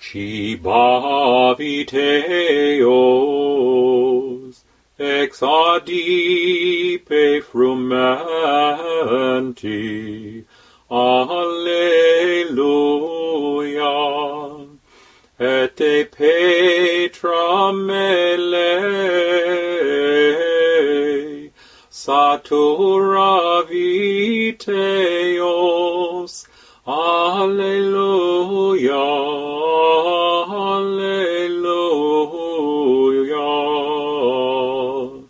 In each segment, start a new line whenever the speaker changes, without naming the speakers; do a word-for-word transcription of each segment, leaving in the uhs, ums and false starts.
Shiba viteos, ex adipe frumenti, Alleluia. Et de Petra mele, satura viteos, Alleluia, Alleluia,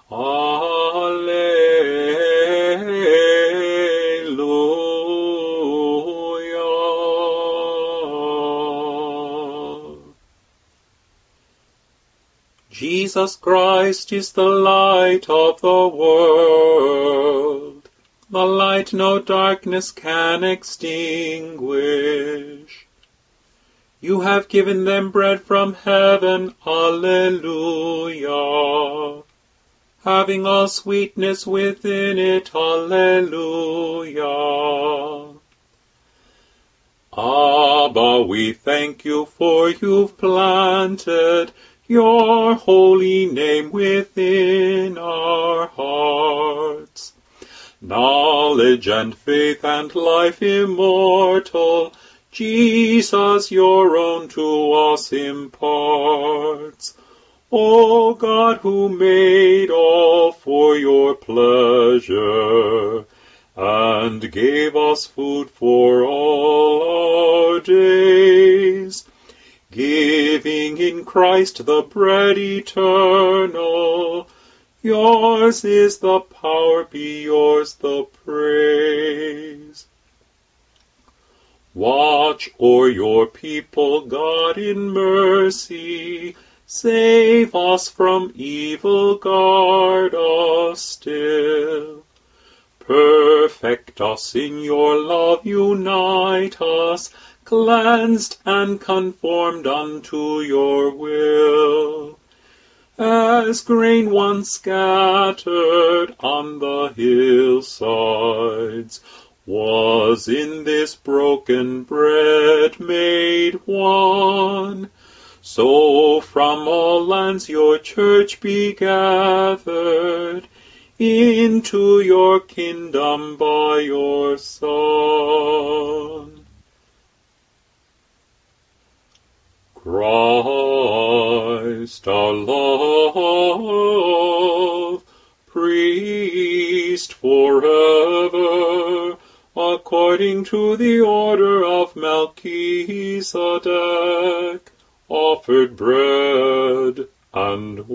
Alleluia. Jesus Christ is the light of the world, the light no darkness can extinguish. You have given them bread from heaven, Alleluia, having all sweetness within it, Alleluia. Abba, we thank you for you've planted your holy name within our hearts. Knowledge and faith and life immortal, Jesus your own to us imparts. O God, who made all for your pleasure, and gave us food for all our days, giving in Christ the bread eternal, yours is the power, be yours the praise. Watch o'er your people, God, in mercy. Save us from evil, guard us still. Perfect us in your love, unite us, cleansed and conformed unto your will. As grain once scattered on the hillsides, was in this broken bread made one, so from all lands your church be gathered into your kingdom by your Son. Christ our love, priest forever, according to the order of Melchizedek, offered bread and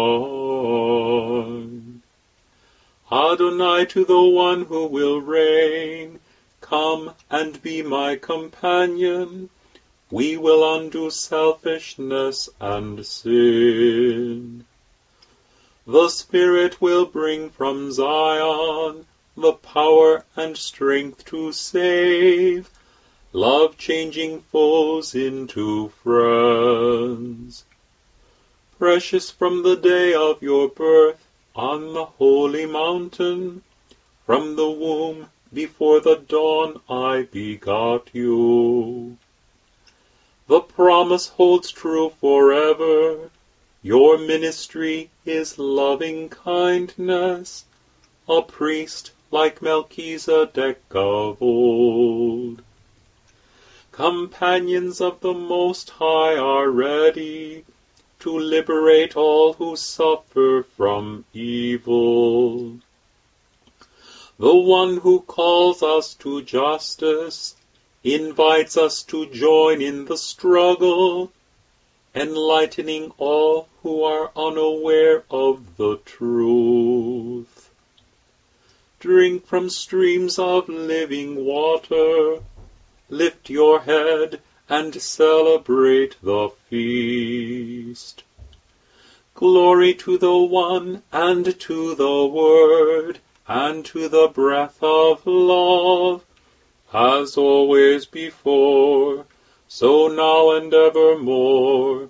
wine. Adonai, to the one who will reign, come and be my companion. We will undo selfishness and sin. The Spirit will bring from Zion the power and strength to save, love changing foes into friends. Precious from the day of your birth on the holy mountain, from the womb before the dawn I begot you. The promise holds true forever. Your ministry is loving kindness, a priest like Melchizedek of old. Companions of the Most High are ready to liberate all who suffer from evil. The one who calls us to justice invites us to join in the struggle, enlightening all who are unaware of the truth. Drink from streams of living water, lift your head and celebrate the feast. Glory to the One, and to the Word, and to the breath of love, as always before, so now and evermore.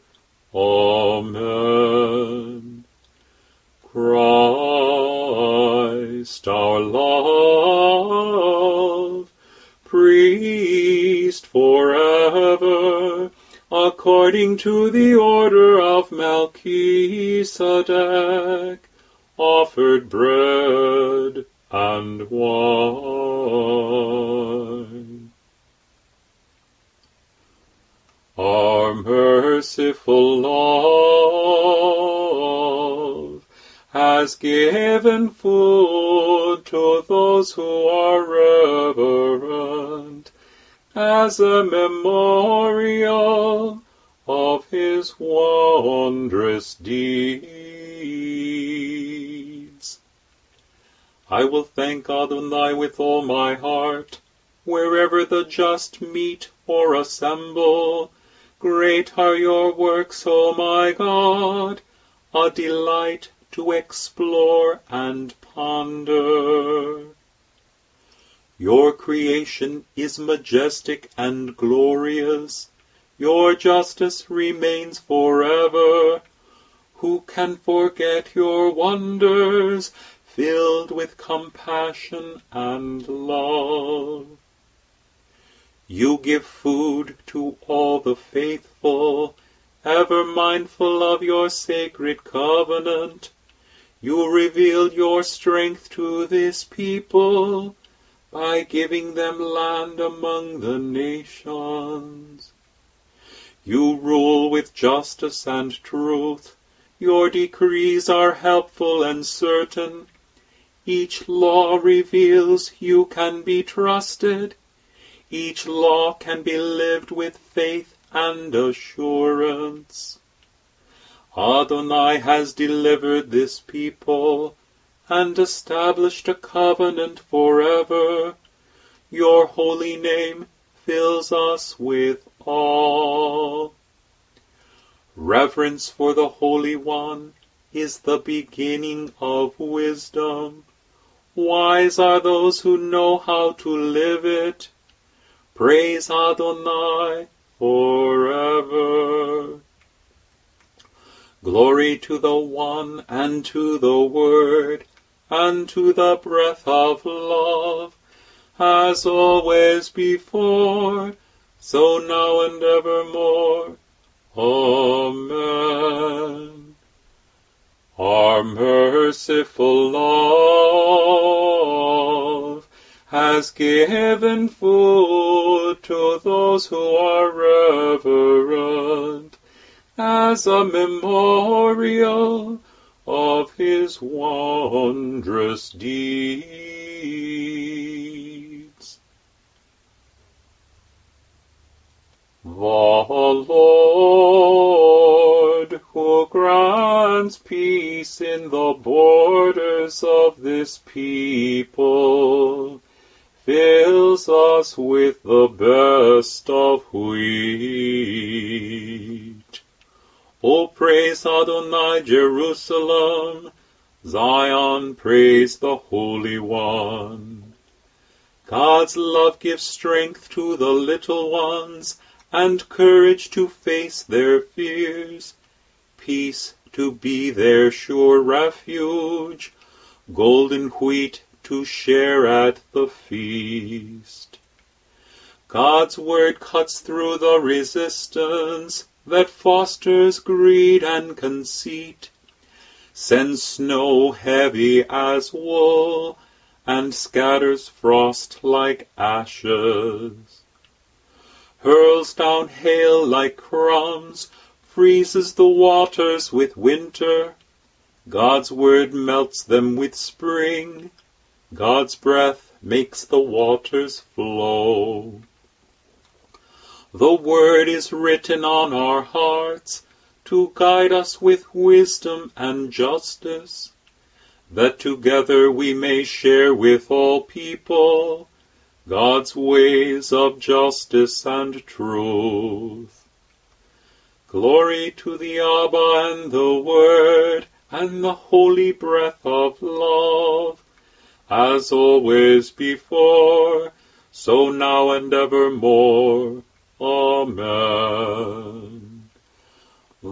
Amen. Christ our love, priest forever, according to the order of Melchizedek, offered bread and wine. Our merciful love has given food to those who are reverent, as a memorial of his wondrous deeds. I will thank Adonai with all my heart, wherever the just meet or assemble. Great are your works, O my God, a delight to explore and ponder. Your creation is majestic and glorious. Your justice remains forever. Who can forget your wonders, filled with compassion and love? You give food to all the faithful, ever mindful of your sacred covenant. You reveal your strength to this people, by giving them land among the nations. You rule with justice and truth. Your decrees are helpful and certain. Each law reveals you can be trusted. Each law can be lived with faith and assurance. Adonai has delivered this people and established a covenant forever. Your holy name fills us with awe. Reverence for the Holy One is the beginning of wisdom. Wise are those who know how to live it. Praise Adonai forever. Glory to the One and to the Word and to the breath of love, as always before, so now and evermore. Amen. Our merciful love has given food to those who are reverent, as a memorial of his wondrous deeds. The Lord, who grants peace in the borders of this people, fills us with the best of wheat. O praise Adonai Jerusalem, Zion praise the Holy One. God's love gives strength to the little ones, and courage to face their fears, peace to be their sure refuge, golden wheat to share at the feast. God's word cuts through the resistance that fosters greed and conceit, sends snow heavy as wool, and scatters frost like ashes, hurls down hail like crumbs, freezes the waters with winter. God's word melts them with spring. God's breath makes the waters flow. The word is written on our hearts to guide us with wisdom and justice, that together we may share with all people God's ways of justice and truth. Glory to the Abba and the Word and the holy breath of love, as always before, so now and evermore. Amen. The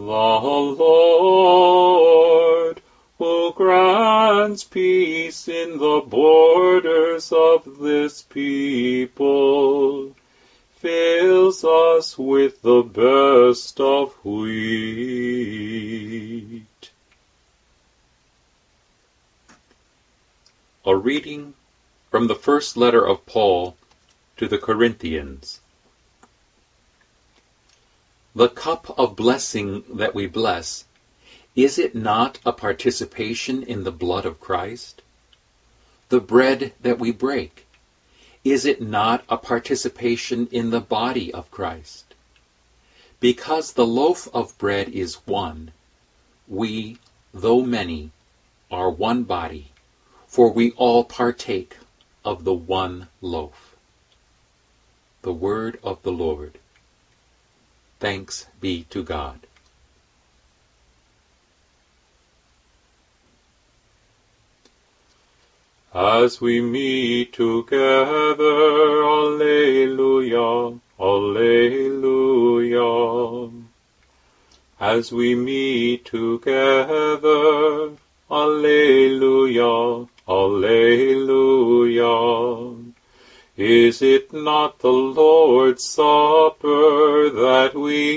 Lord, who grants peace in the borders of this people, fills us with with the best of wheat. A reading from the first letter of Paul to the Corinthians. The cup of blessing that we bless, is it not a participation in the blood of Christ? The bread that we break, is it not a participation in the body of Christ? Because the loaf of bread is one, we, though many, are one body, for we all partake of the one loaf. The word of the Lord. Thanks be to God. As we meet together, Alleluia, Alleluia. As we meet together, Alleluia, Alleluia. Is it not the Lord's Supper that we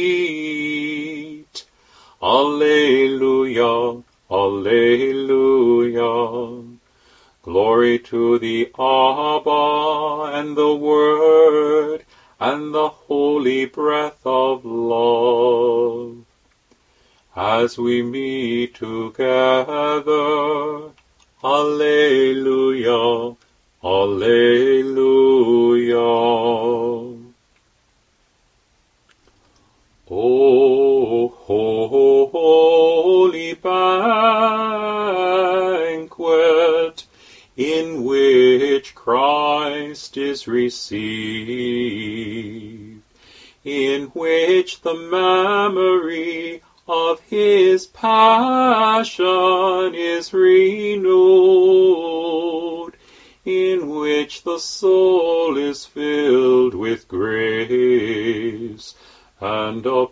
eat? Alleluia, Alleluia. Glory to the Abba, and the Word, and the holy breath of love. As we meet together, Alleluia, Alleluia. O holy banquet, in which Christ is received, in which the memory of his passion is renewed, in which the soul is filled with grace, and a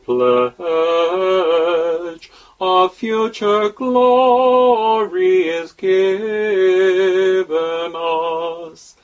pledge of future glory is given us.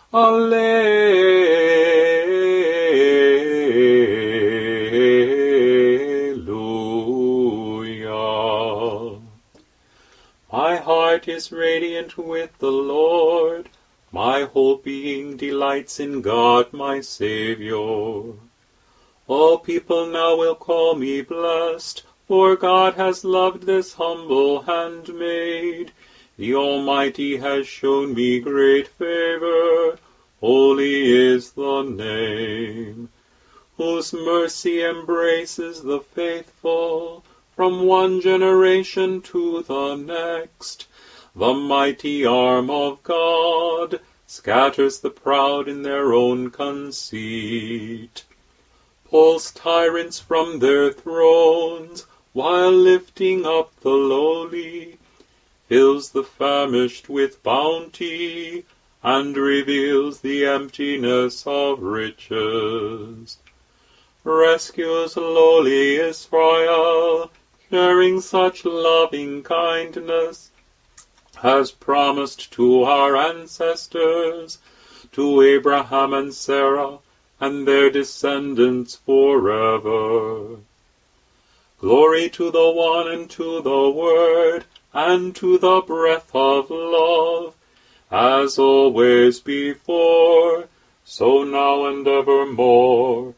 Alleluia. My heart is radiant with the Lord. My whole being delights in God my Saviour. All people now will call me blessed, for God has loved this humble handmaid. The Almighty has shown me great favor. Holy is the name, whose mercy embraces the faithful from one generation to the next. The mighty arm of God scatters the proud in their own conceit, pulls tyrants from their thrones, while lifting up the lowly, fills the famished with bounty, and reveals the emptiness of riches. Rescues lowly Israel, sharing such loving kindness, has promised to our ancestors, to Abraham and Sarah, and their descendants forever. Glory to the One, and to the Word, and to the breath of love, as always before, so now and evermore.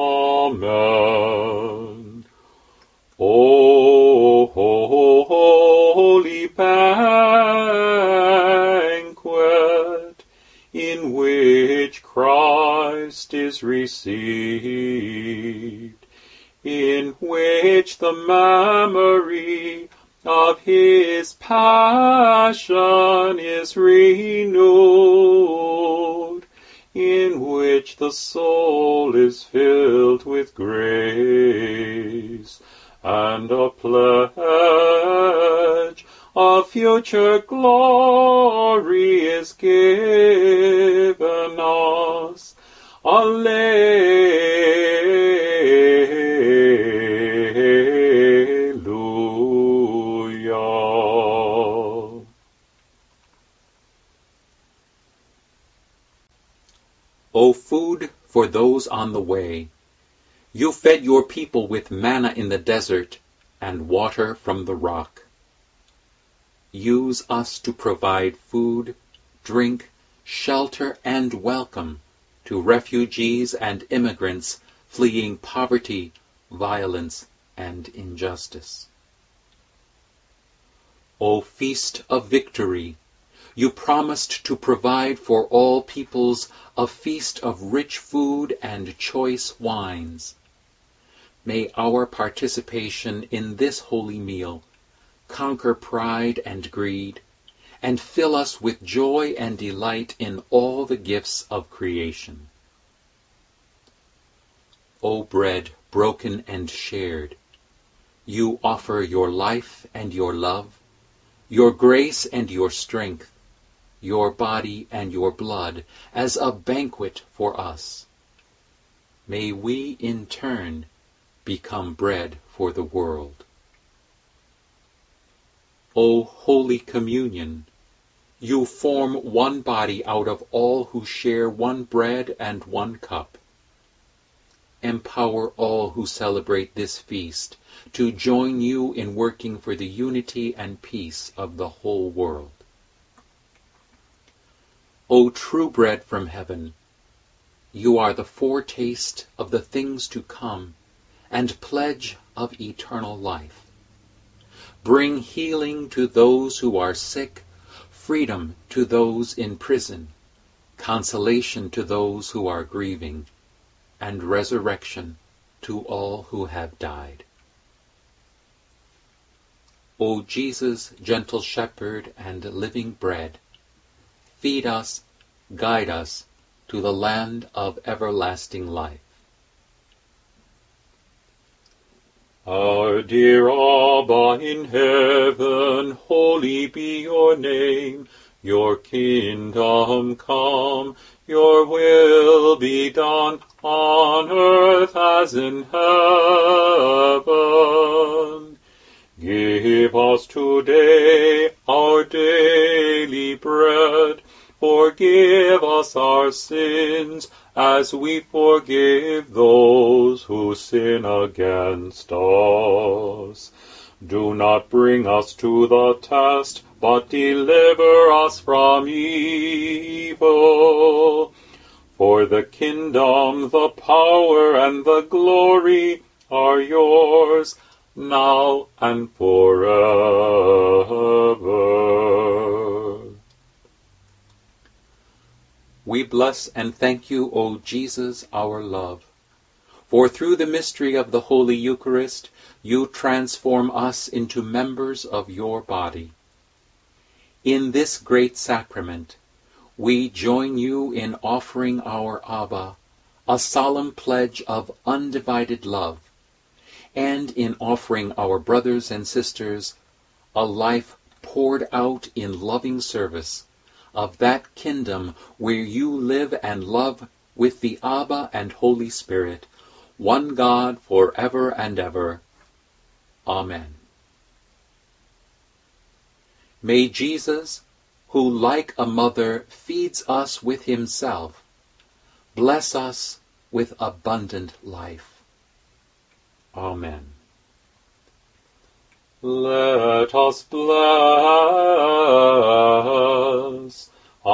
Amen. O holy banquet, in which Christ is received, in which the memory of his passion is renewed, in which the soul is filled with grace, and a pledge of future glory is given us. Alleluia. O food for those on the way, You fed your people with manna in the desert and water from the rock. Use us to provide food, drink, shelter, and welcome to refugees and immigrants fleeing poverty, violence, and injustice. O Feast of Victory, you promised to provide for all peoples a feast of rich food and choice wines. May our participation in this holy meal conquer pride and greed, and fill us with joy and delight in all the gifts of creation. O bread broken and shared, you offer your life and your love, your grace and your strength, your body and your blood as a banquet for us. May we in turn become bread for the world. O Holy Communion, you form one body out of all who share one bread and one cup. Empower all who celebrate this feast to join you in working for the unity and peace of the whole world. O true bread from heaven, you are the foretaste of the things to come and pledge of eternal life. Bring healing to those who are sick, freedom to those in prison, consolation to those who are grieving, and resurrection to all who have died. O Jesus, gentle shepherd and living bread, feed us, guide us to the land of everlasting life. Our dear Abba in heaven, holy be your name. Your kingdom come, your will be done on earth as in heaven. Give us today our daily bread. Forgive us our sins, as we forgive those who sin against us. Do not bring us to the test, but deliver us from evil. For the kingdom, the power, and the glory are yours, now and forever. We bless and thank you, O Jesus, our love, for through the mystery of the Holy Eucharist, you transform us into members of your body. In this great sacrament, we join you in offering our Abba a solemn pledge of undivided love, and in offering our brothers and sisters a life poured out in loving service of that kingdom where you live and love with the Abba and Holy Spirit, one God forever and ever. Amen. May Jesus, who like a mother feeds us with himself, bless us with abundant life. Amen. Let us bless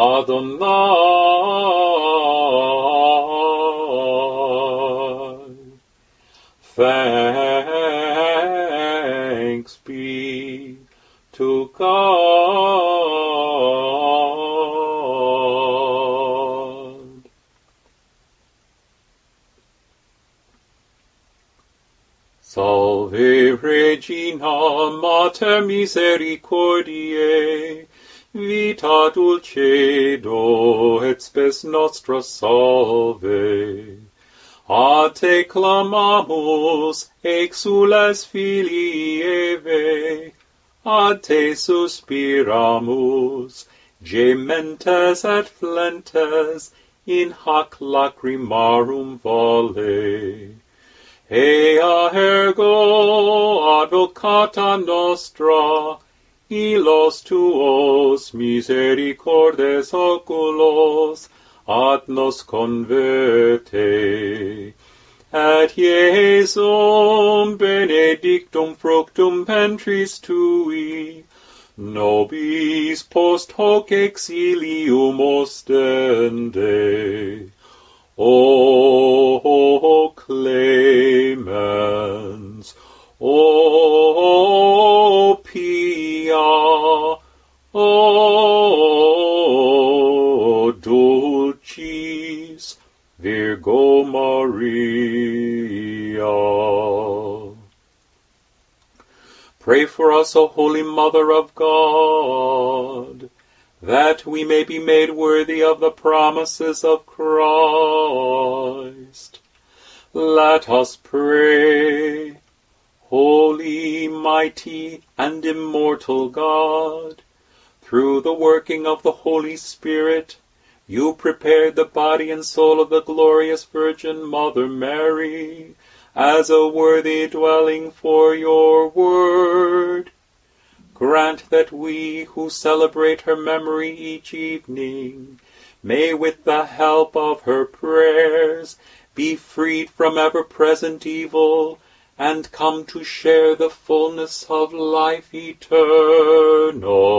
Adonai. Thanks be to God. Salve Regina Mater Misericordiae, vita dulcedo et spes nostra salve. A te clamamus, exules filii Eve, a te suspiramus, gementes et flentes, in hac lacrimarum vale. Ea ergo advocata nostra, ilos tuos misericordes oculos, ad nos converte, et Iesum benedictum fructum ventris tui, nobis post hoc exilium ostende. O clemens, O pia, O dulcis Virgo Maria. Pray for us, O Holy Mother of God, that we may be made worthy of the promises of Christ. Let us pray. Holy, mighty, and immortal God, through the working of the Holy Spirit, you prepared the body and soul of the glorious Virgin Mother Mary as a worthy dwelling for your word. Grant that we, who celebrate her memory each evening, may with the help of her prayers be freed from ever-present evil and come to share the fullness of life eternal.